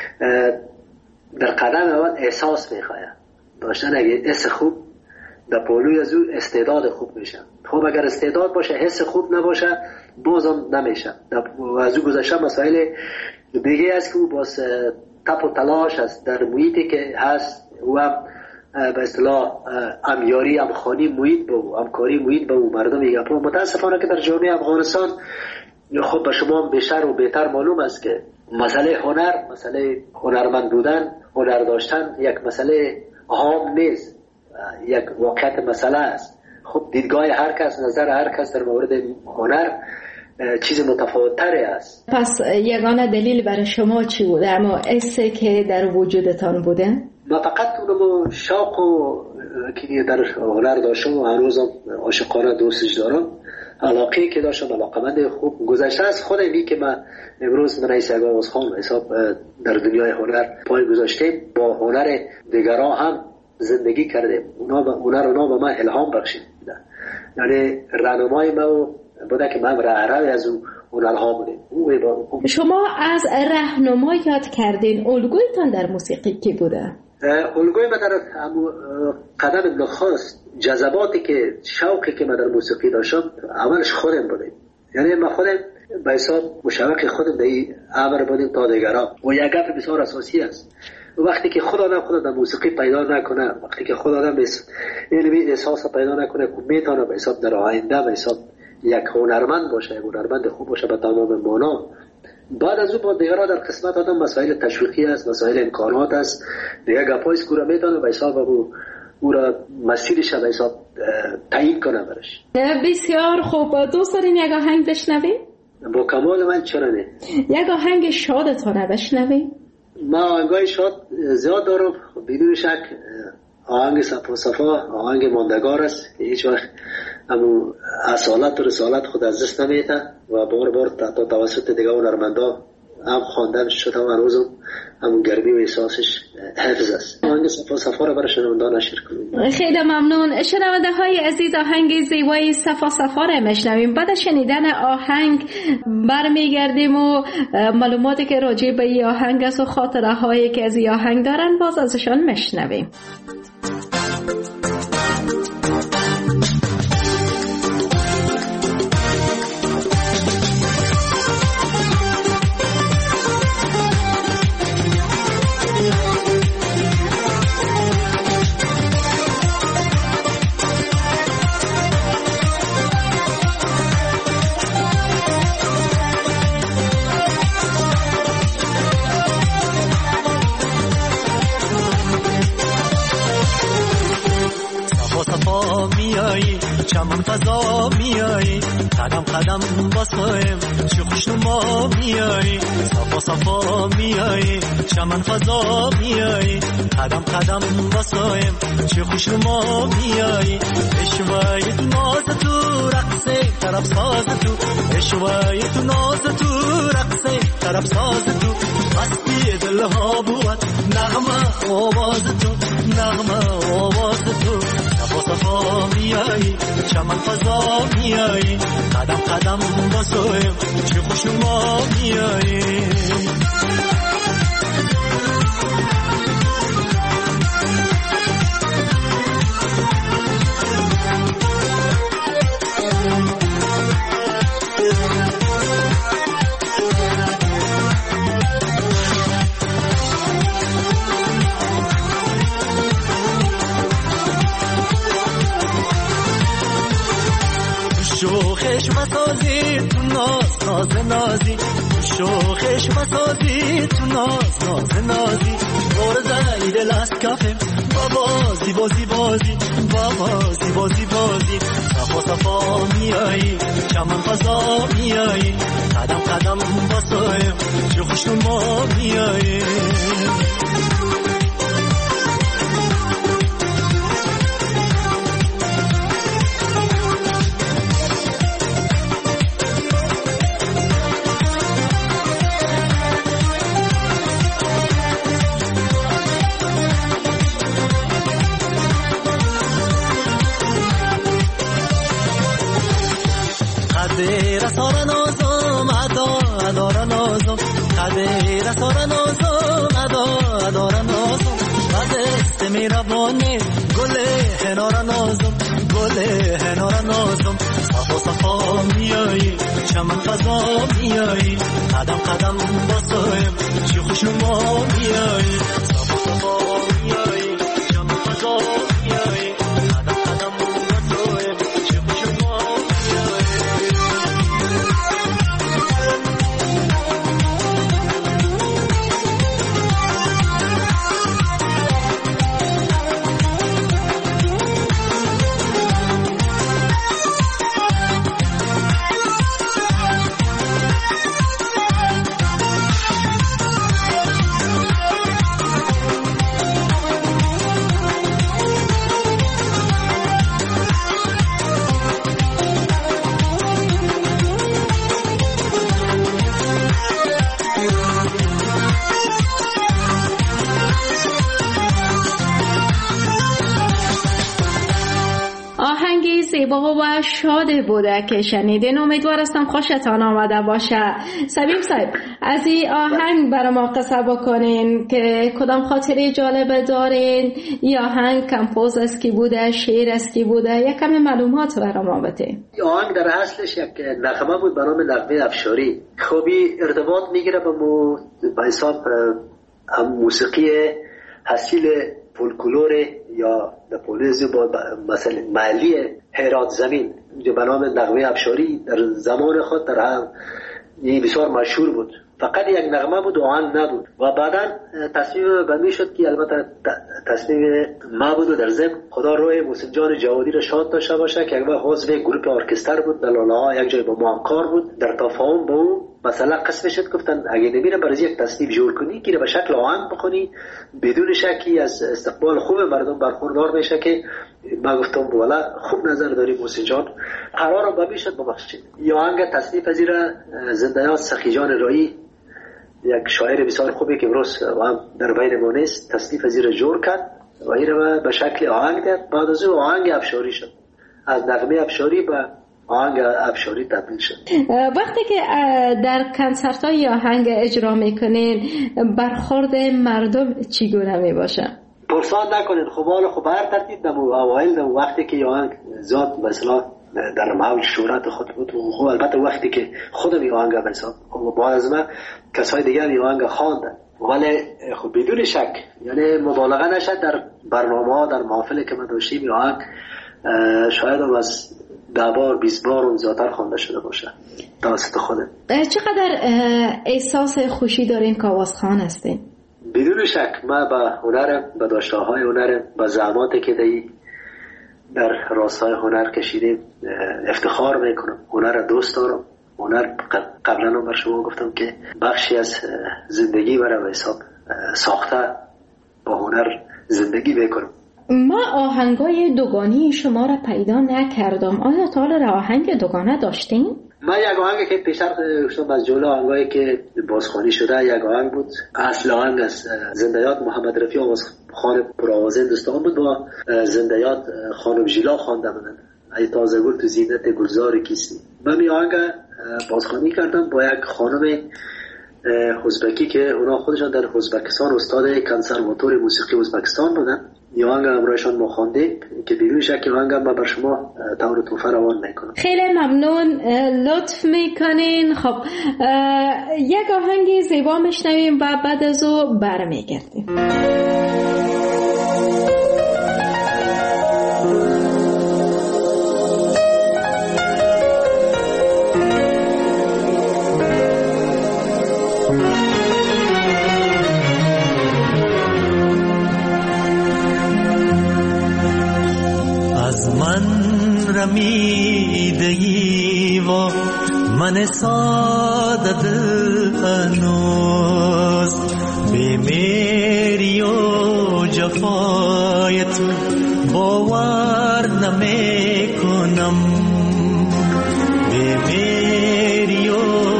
در قدم اول احساس میخواه داشتن. اگه حس خوب در پولوی از او استعداد خوب میشه. خب اگر استعداد باشه حس خوب نباشه بازم نمیشه. از او گذشته مسائل دیگه است که او باز تپ و تلاش است در محیطی که هست و به اصطلاح امیاری امخانی محیط به او، همکاری محیط به او مردم میگه. متاسفانه که در جامعه افغانستان خود به شما بیشتر و بهتر معلوم است که مسئله هنر، مسئله هنرمند بودن، هنر داشتن یک مسئله عام نیست، یک واقعیت مسئله است. خب دیدگاه هر کس، نظر هر کس در مورد هنر چیز متفاوت‌تری است. پس یگانه دلیل برای شما چی بوده؟ اما حسی که در وجودتان بوده؟ ما فقط اونم شوق و که در هنر داشتم و هنوزم عاشقانه دوستش دارم. علاقه که داشتم، علاقمند خوب گذشته از خودم که من امروز من رئیس آوازخوان حساب در دنیای هنر پای گذاشتیم، با هنر دیگران هم زندگی کردیم. اونا به من الهام بخشید، یعنی راهنمای ما بوده که من راهروی از اون هنرها بودیم. شما از راهنما یاد کردین، الگویتان در موسیقی کی بوده؟ الگوی من در قدم نخست جذباتی که شوقی که من در موسیقی داشتم اولش خودم بودیم. یعنی من خودم به حساب مشوق خودم در این امر بودیم تا دیگران. و یک گپ بسیار اساسی است، وقتی که خود آدم خود در موسیقی پیدا نکنه، وقتی که خود آدم علمی احساس پیدا نکنه که میتونه به حساب در آینده به حساب یک هنرمند باشه، یک هنرمند خوب باشه به تمام معنا، بعد از اون با دیگرها در قسمت آدم مسائل تشویقی است، مسائل امکانات است، دیگه گپای سکوره میتونه به حساب او را مسیرش به حساب تعیین کنه برش. بسیار خوب. دوست دارین یک آهنگ بشنویم؟ با کمال من چرا نه. یک آهنگ شادتانه بشنویم؟ ما آهنگای شاد زیاد دارم بدون شک. آهنگ صفا آهنگ ماندگار است، هیچ وقت همون اصالت و رسالت خود از دست نمیده و بار بار تا توسط دیگه هنرمندا هم خواندن شده و هنوزم همون گرمی و احساسش حفظ است. آهنگ صفا را برای شنوندگان نشر کنیم. خیلی ممنون. شنونده های عزیز، آهنگ زیبای صفا را میشنویم. بعد شنیدن آهنگ برمیگردیم و معلوماتی که راجع به این آهنگ است و خاطره هایی که از این آهنگ دارن باز ازشان میشنویم. صفا میایی چمن فضا میایی قدم قدم واسایم چه خوشنما میایی صفا صفا میایی چمن فضا میایی قدم قدم واسایم چه خوشنما میایی اشوای تو ناز تو رقصه طرف ساز تو اشوای تو ناز تو رقصه طرف ساز تو مستی دلها بود نغمه آواز تو نغمه آواز تو صفا صفا میایی چمن فضا میایی قدم قدم واسایم چه خوشنما میایی شوخش مسازی تو ناز ناز نازی شوخش مسازی تو ناز ناز نازی ورزای دل است کافم بازی بازی بازی بازی بازی بازی صفا صفا میایی چمن فضا میایی قدم قدم واسایم چه خوشنما میایی رسار نازم ادا ادار نازم قدر رسار نازم ادا ادار نازم وزست میروانه گل هنار نازم گل هنار نازم صفا صفا میایی چمن فضا میایی قدم قدم واسایم چه خوشنما میایی صفا صفا میایی چمن فضا میایی قدم قدم واسایم چه خوشنما زیبا و شاد بوده که شنیدین. امیدوار هستم خوشتان آمده باشه. سبیم صاحب از این آهنگ برای ما قصه بکنین که کدام خاطره جالب دارین؟ یا آهنگ کمپوز است کی بوده، شعر است کی بوده، یک کمی معلومات برای ما بده. آهنگ در اصلش یک نغمه بود به نام نغمه افشاری. خوبی ارتباط میگیره به حساب هم موسیقی حاصل فولکلور یا نپولیزی با مثلا محلی هرات زمین به نام نغمه افشاری در زمان خود در هم بسیار مشهور بود. فقط یک نغمه بود و آهنگ نبود و بعدا تصمیم بندی شد که البته تصمیم ما بود و در ضمن خدا روی محسن جان جوادی را شاد داشته باشه که یک عضو گروه ارکستر بود در لاله ها یک جای با ما کار بود. در تفاهم با او مثلا قسم شد گفتن اگه نمیره برای یک تصنیف جور کنی که به شکل آهنگ بخونی بدون شکی از استقبال خوب مردم برخوردار بشه که ما گفتم والا خوب نظر داری محسن جان قرار با بشد ببخشید. یا آهنگ تصنیف از زنده‌یاد سخی جان رایی یک شاعر بسیار خوبی که امروز در بین ما نیست تصنیف از جور کرد و این رو به شکل آهنگ داد. بعد از او آهنگ افشاری شد، از نغمه افشاری به آهنگ افشاری تبدیل شد. وقتی که در کنسرت های آهنگ اجرا میکنین برخورد مردم چگونه میباشه؟ پرسان نکنین خب حالا خب هر ترتیب دمو اوایل دمو وقتی که آهنگ زاد مثلا در موج شهرت خود بود و البته وقتی که خودم این آهنگ بسام و بعد از من کسای دیگر این آهنگ خواندن ولی خب بدون شک یعنی مبالغه نشد در برنامه ها در محافل که من داشتیم این آهنگ شاید هم از 10 بار 20 بار اون زیادتر خوانده شده باشه توسط خودم. چقدر احساس خوشی دارین که آوازخوان هستین؟ بدون شک من به هنرم به داشته‌های هنرم به زحماتی که دی در راستای هنر کشیدیم افتخار میکنم. هنر را دوست دارم. هنر قبلا هم بر شما گفتم که بخشی از زندگی برای به حساب ساخته با هنر زندگی میکنم. ما آهنگای دوگانی شما را پیدا نکردم. آیا تا حالا آهنگ دوگانه داشتین؟ من یک آهنگی که پیشتر گفتم از جمله آهنگایی که بازخوانی شده یک آهنگ بود. اصل آهنگ از زنده‌یاد محمد رفیع آوازخوان پرآواز هندوستان بود. با زنده‌یاد خانم ژیلا خوانده بودن. ای تازه گل تو زینت گلزار کیستی. من این آهنگ بازخوانی کردم با یک خانم ازبکی که اونا خودشان در ازبکستان استاد کنسرواتوار موسیقی ازبکستان بودن. این آهنگ همراهشان ما خواندیم که بدون شک این آهنگ من بر شما طور توفه روان میکنم. خیلی ممنون، لطف میکنین. خب یک آهنگ زیبا میشنویم و بعد از او برمیگردیم. رمیدگی و من ساده دل هنوز بیمیری و جفای تو باور نمی کنم. بیمیری و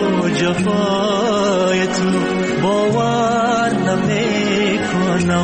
جفای تو باور نمی کنم.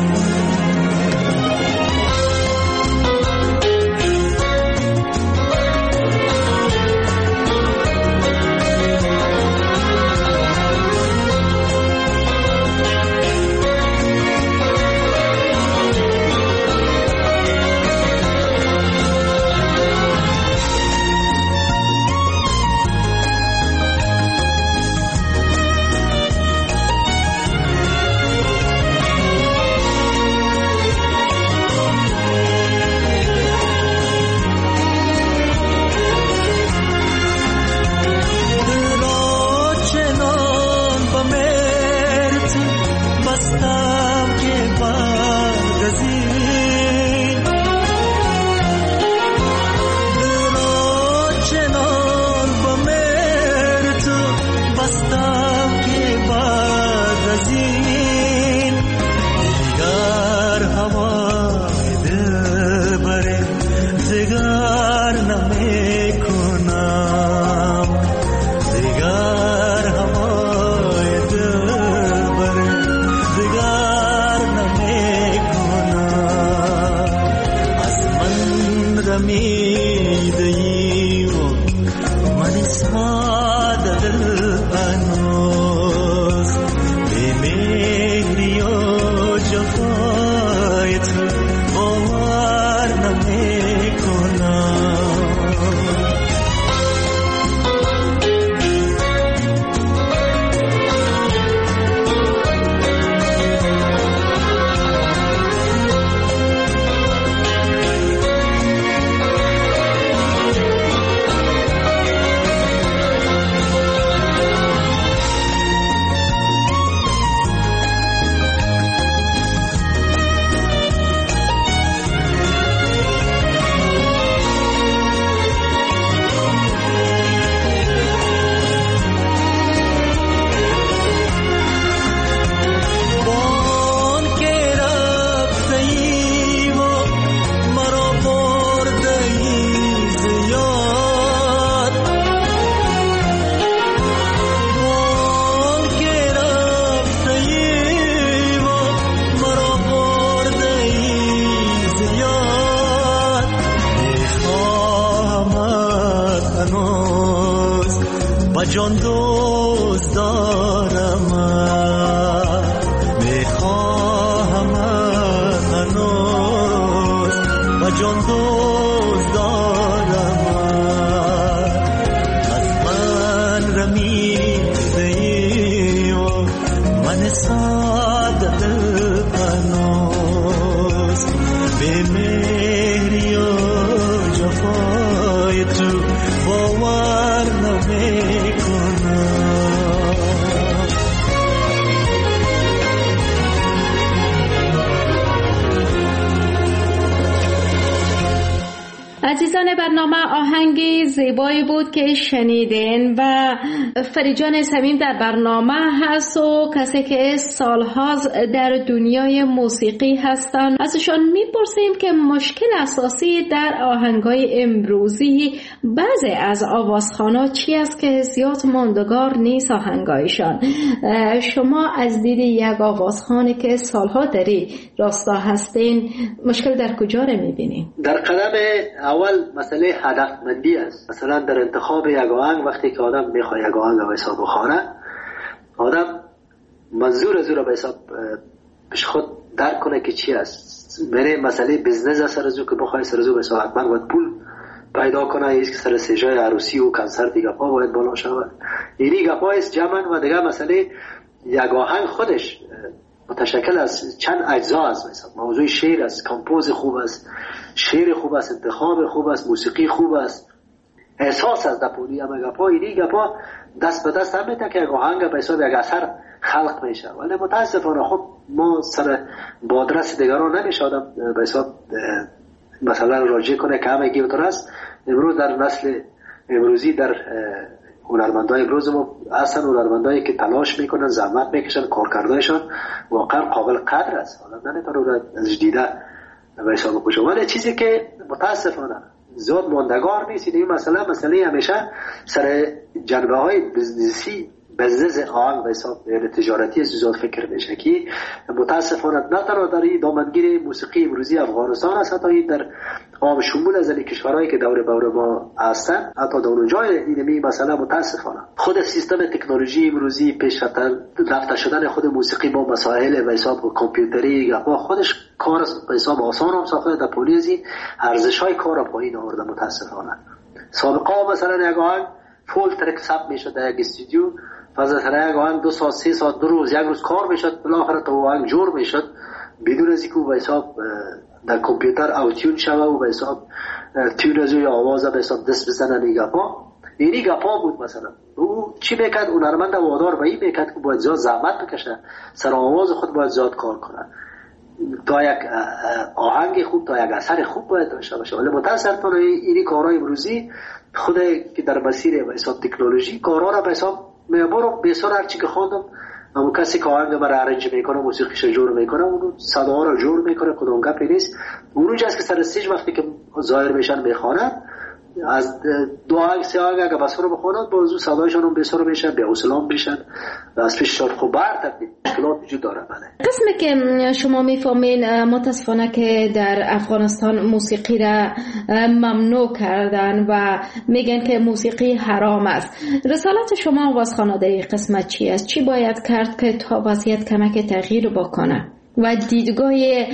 جان دوست دارم، میخواهم هنوز و جان دوست دارم. از من رمیده‌ای و من ساده دل هنوز به مهری و جفای تو باور عزیزان برنامه، آهنگ زیبایی بود که شنیدین و فریجان صمیم در برنامه هست و کسی که سالها در دنیای موسیقی هستن. ازشان میپرسیم که مشکل اساسی در آهنگای امروزی بعضی از آوازخوانا چی است که زیاد ماندگار نیست آهنگایشان. شما از دید یک آوازخوانی که سالها در راستا هستین مشکل در کجا رو میبینین؟ در قدم اول مسئله هدفمندی است. مثلا در انتخاب یک آهنگ، وقتی که آدم میخواد یک آهنگ به حساب بخوانه، آدم منظور از او را به حساب پیش خود درک کنه که چی است. میره مسئله بزنس است سر از او که بخواه سر از او به حساب حتما باید پول پیدا کنه، ایست که سر سجای عروسی و کنسرت دیگه پا باید بالا شود. اینی گپا است جمعن. و دیگه مسئله یک آهنگ خودش متشکل از چند اجزا است. مثلا موضوع شعر است، کمپوز خوب است، شعر خوب است، انتخاب خوب است، موسیقی خوب است، احساس از دپولی هم گپا. اینی گپا دست به دست هم میده که یک آهنگ به حساب یک اثر خلق میشه. ولی متاسفانه خب ما سر بادرس دیگران نمیشه آدم به حساب مثلا راجع کنه که همه گیوتر است. امروز در نسل امروزی در هنرمندای امروز ما اصلا هنرمندایی که تلاش میکنن، زحمت میکشن، کارکردایشان واقعا قابل قدر است. حالا نمیتونه از دیده به حساب بکشه. ولی چیزی که متاسفانه زیاد ماندگار نیست این مسئله همیشه سر جنبه های بزنسی، بزنس آهنگ به حساب تجارتی زیاد فکر میشه که متاسفانه نه تنها در دامنگیر موسیقی امروزی افغانستان است، حتی در عام شمول از کشورهایی که دور بور ما هستن، حتی در اونجای اینمی مسئله متاسفانه خود سیستم تکنولوژی امروزی پیشرفته شدن خود موسیقی با مسائل به حساب کامپیوتری با خودش کار به حساب آسان هم ساخته. در پولیزی ارزش‌های کار پایین آورده متاسفانه. سابقا مثلا یک آهنگ فول ترک ثبت میشد در یک استودیو، پس از یک آهنگ 2 ساعت 3 ساعت 2 روز 1 روز کار میشد، بالاخره تو آهنگ جور میشد بدون از اینکه به حساب در کامپیوتر اوتیون شوه و به حساب تیون از یا آواز به حساب دست بزنن. اینی گپا بود. مثلا او چی میکرد؟ هنرمند وادار به این میکرد که باید زیاد زحمت بکشه، سر آواز خود باید زیاد کار کنه تا یک آهنگ خوب، تا یک اثر خوب باید داشته باشه. ولی متاسفانه اینی کارهای امروزی خود که در مسیر به حساب تکنولوژی کارها را به حساب میبرم بسیار هرچی که خواندم اما کسی که آهنگ برای ارنج میکنه، موسیقیش جور میکنه، اونو صدا را جور میکنه، کدوم گپی نیست. اونو جاست که سر استیج وقتی که ظاهر میشن میخوانن از 2 آهنگ 3 آهنگ اگه بسر بخونن بازو صدایشان هم بسر میشن، به حوصله میشن و از پیششان خوب برتر مشکلات وجود داره. قسمی که شما میفهمین متاسفانه که در افغانستان موسیقی را ممنوع کردن و میگن که موسیقی حرام است. رسالت شما آوازخوانا در این قسمت چی است؟ چی باید کرد که تا وضعیت کمک تغییر بکنه و دیدگاه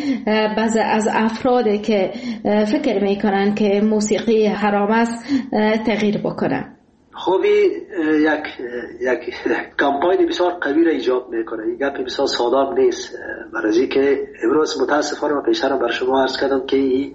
بعضی از افرادی که فکر میکنن که موسیقی حرام است تغییر بکنه؟ خوبی یک کمپاین بسیار قوی را ایجاد میکنه. این گپ بسیار ساده نیست. برای که امروز متاسفانه من پیشتر بر شما عرض کردم که این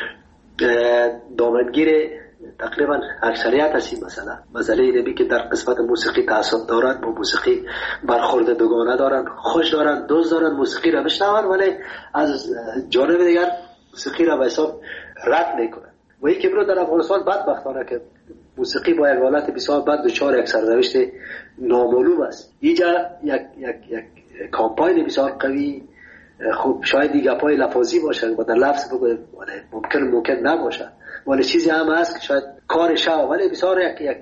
دامنگیر تقریبا اکثریت هستی مسئله اینه که در قسمت موسیقی تعصب دارن، با موسیقی برخورد دوگانه دارن، خوش دارن، دوست دارن، موسیقی را بشنون ولی از جانب دیگر موسیقی را به حساب رد میکنن. و این که برو در افغانستان بدبختانه که موسیقی با یک حالت بسیار بد دچار یک سرنوشت نامعلوم است. اینجا یک کامپاین بسیار قوی خوب شاید دیگه پای لفاظی باشه و در لفظ بگویم ممکن نباشه ولی چیزی هم هست که شاید کارش ولی بسیار یک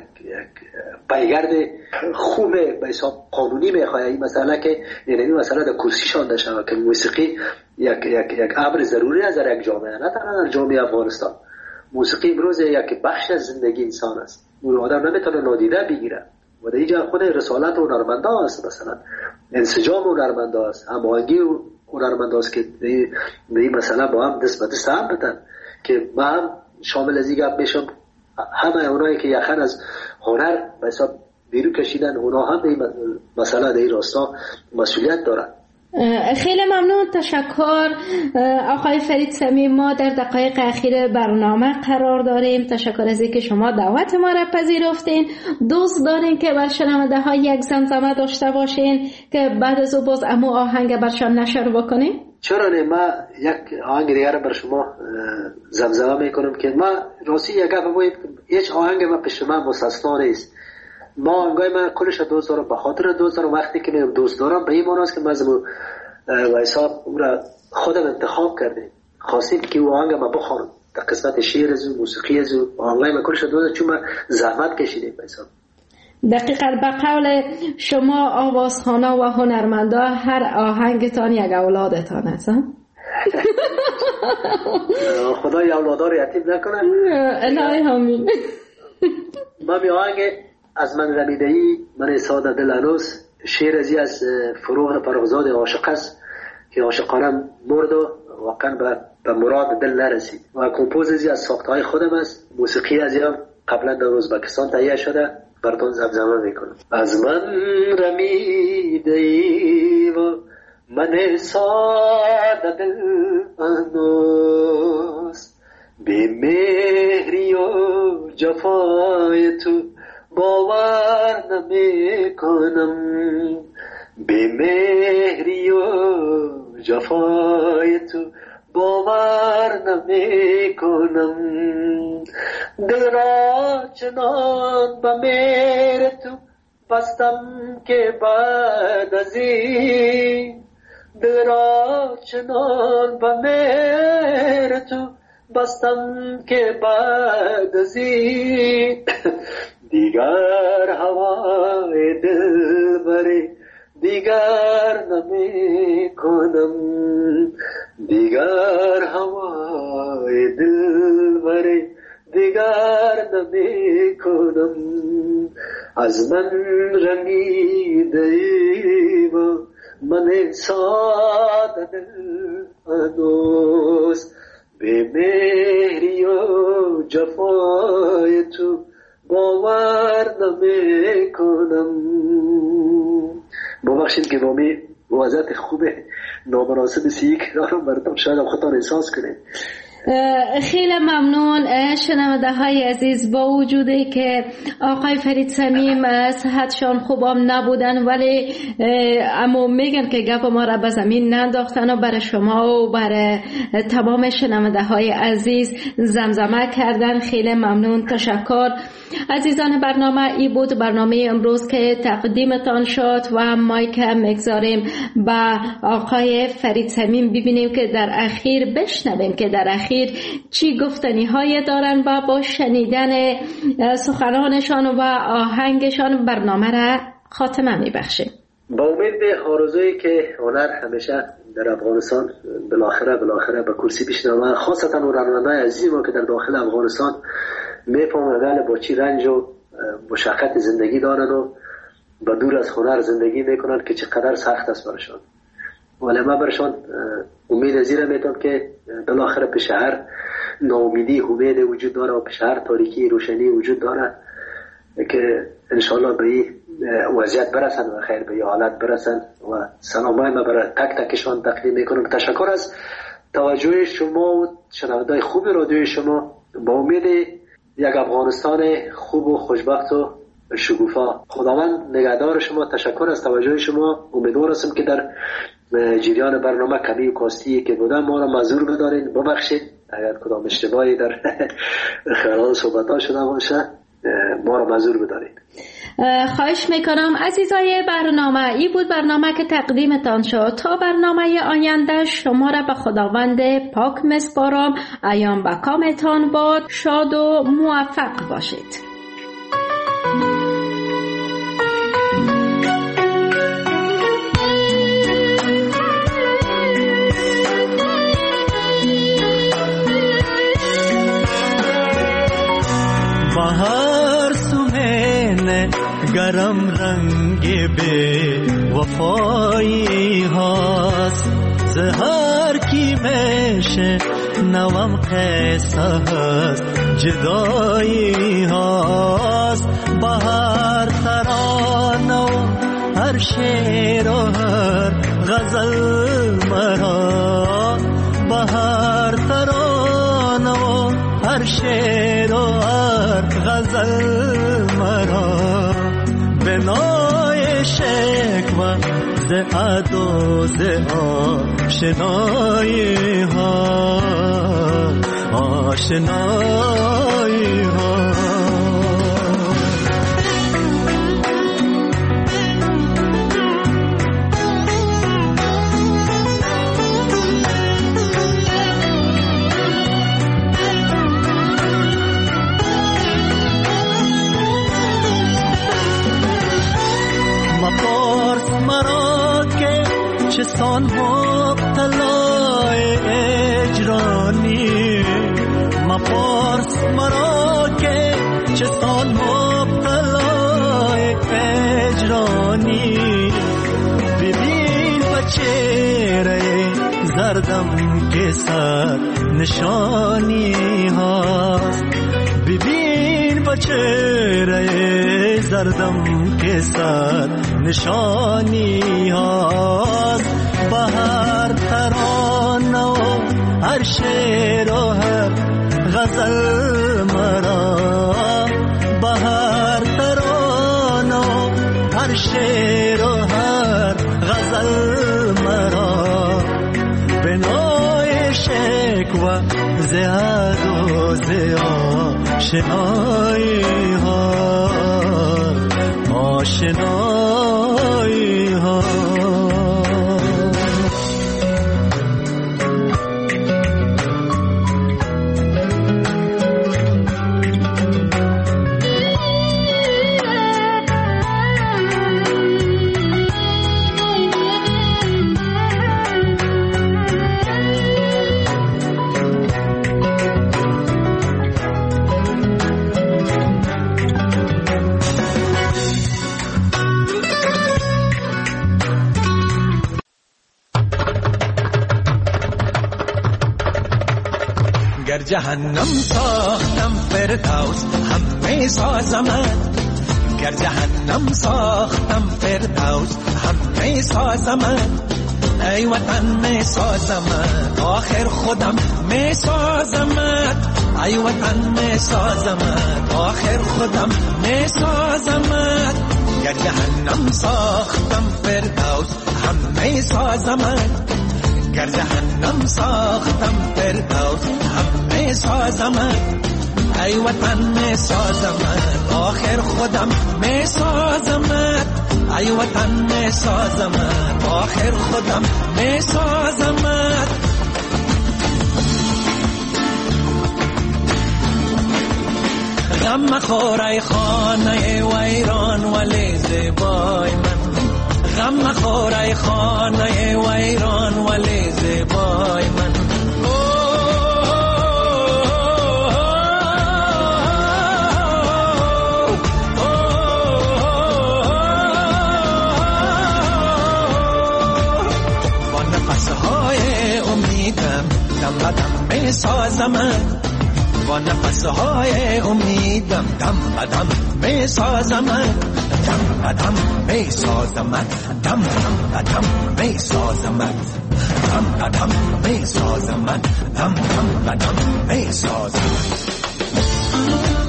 پیگرد خوب به حساب قانونی میخواد. این مسئله که یعنی مسئله در کرسی شانده شود که موسیقی یک امر ضروری است در یک جامعه، نه تنها در جامعه افغانستان. موسیقی امروز یک بخش از زندگی انسان است. اون آدم نمیتونه نادیده بگیره و در اینجا خود رسالت هنرمندا است، مثلا انسجام هنرمندا است، هماهنگی هنرمندا است که این مسئله با هم دست به دست هم بدن که ما هم شامل از این گپ میشم. همه اونایی که یخن از هنر به حساب بیرون کشیدن اونا هم این مسئله در این راستا مسئولیت دارن. خیلی ممنون، تشکر آقای فرید صمیم. ما در دقایق اخیر برنامه قرار داریم. تشکر از اینکه شما دعوت ما را پذیرفتین. دوست دارین که بر شنونده ها یک زمزمه داشته باشین که بعد از او باز امو آهنگ برشان نشر بکنین؟ چرا نه؟ ما یک آهنگ دیگر بر شما زمزمه میکنم که ما راستی یک گپ بگویم، هیچ آهنگ ما پیش من مستثنا نیست. ما آهنگای من کلش دوست دارم، به خاطر دوست دارم. وقتی که میگم دوست دارم به این معنی است که من وایسا او را خودم انتخاب کردم، خواستم که او آهنگ ما بخوانم در قسمت شعر از موسیقی از آهنگای من کلش دوست دارم، چون من زحمت کشیدم وایسا. دقیقاً به قول شما آوازخوانا و هنرمندا هر آهنگتان یک اولادتان است. خدای اولادها رو یتیم نکنه. الهی آمین. ما می آهنگ از من رمیده‌ای من ساده دل هنوز، شعر از فروغ فرخزاد عاشق است که عاشقانم مرد و واقعا به مراد دل نرسید و کمپوز از ساختهای خودم است. موسیقی از هم قبلا در ازبکستان تهیه شده، براتون زمزمه میکنم. از من رمیده‌ای و من ساده دل هنوز، بی مهری و جفای تو باور نمی کنم، بی مهری و جفای تو باور نمی کنم. دل را چنان به مهر تو بستم که بعد از این، دل را چنان به مهر تو بستم که بعد از این دیگر هوای دل بری دیگر نمی کنم، دیگر هوای دل بری دیگر نمی کنم. از من رمیده ای و من ساده دل هنوز، به مهری و جفای تو باور نمی کنم. ببخشید که با می وضعیت خوب نامناسب سی کنارم براتون شاید خودتان احساس کنید. خیلی ممنون شنونده های عزیز. با وجودی که آقای فرید صمیم صحتشان خوبم نبودن ولی اما میگن که گپ ما را به زمین ننداختن و برای شما و برای تمام شنونده های عزیز زمزمه کردن. خیلی ممنون، تشکر. عزیزان برنامه ای بود برنامه امروز که تقدیمتان شد و مایک میگذاریم به آقای فرید صمیم ببینیم که در اخیر بشنویم که در اخیر چی گفتنی های دارن و با شنیدن سخنانشان و آهنگشان برنامه را خاتمه میبخشیم. با امید به آرزویی که هنر همیشه در افغانستان بالاخره به کرسی بشینه، خاصتا اون رانندگان عزیز ما که در داخل افغانستان میفهمن با چی رنج و مشقت زندگی دارن و با دور از هنر زندگی میکنن که چقدر سخت است برشان. ولی ما برشان امید زیره میتونم که بالاخره به شهر ناامیدی امید وجود داره و به شهر تاریکی روشنی وجود داره که انشالله به این وضعیت برسن و خیر به این حالت برسن. و سلامای ما برای تک تکشان تقدیم میکنم. تشکر از توجه شما و شنوندگان خوب رادیوی شما. با امید یک افغانستان خوب و خوشبخت و شکوفا. خداوند نگهدار شما. تشکر از توجه شما. امیدوار هستم که در جریان برنامه کمی و کاستی که بودم ما را معذور بدارین، ببخشید اگر کدام اشتباهی در خلال صحبت‌ها شده باشه ما را معذور بدارین. خواهش میکنم. عزیزای برنامه ای بود برنامه که تقدیمتان شد. تا برنامه آینده شما را به خداوند پاک میسپارم. ایام به کامتان باد. شاد و موفق باشید. بهار سوهن گرم رنگ بی وفایی هاست، زهر کی میشه نوام قصه هست جدایی هاست. بهار ترانه و هر شعر و هر غزل مرا، بهار ترانه و هر شعر و هر غزل مرا، به نای شکوه ز ادا ز آشنایی ها آشنایی ها. مرا که چه سان مبتلای اجرانی مپارس مرا که چه سان مبتلای اجرانی ببین به چهره زردم که صد نشانی هاست ببین به چهره زردم که صد نشانی هاست به هر ترانه و هر شعر و هر غزل مرا به هر ترانه و هر شعر و هر غزل مرا به نوع شکوه زیاد و آشنایی ها آشنایی ها. گر جهنم ساختم فردوس همه سازمت گر جهنم ساختم فردوس همه سازمت ای وطن می سازمت آخر خودم می سازمت ای وطن می سازمت آخر خودم می سازمت گر جهنم ساختم فردوس همه سازمت گر جهنم ساختم فردوس همه سازمت ای وطن می سازمت آخر خودم می سازمت ای وطن می سازمت آخر خودم می سازمت. غم مخور ای خانه ویران ولی زیبای من غم مخور ای خانه ویران ولی زیبای من با نفسهای امیدم دم بدم می سازمت با نفسهای امیدم دم بدم می سازمت دم بدم می سازمت دم بدم می سازمت دم بدم می سازمت دم بدم می سازمت.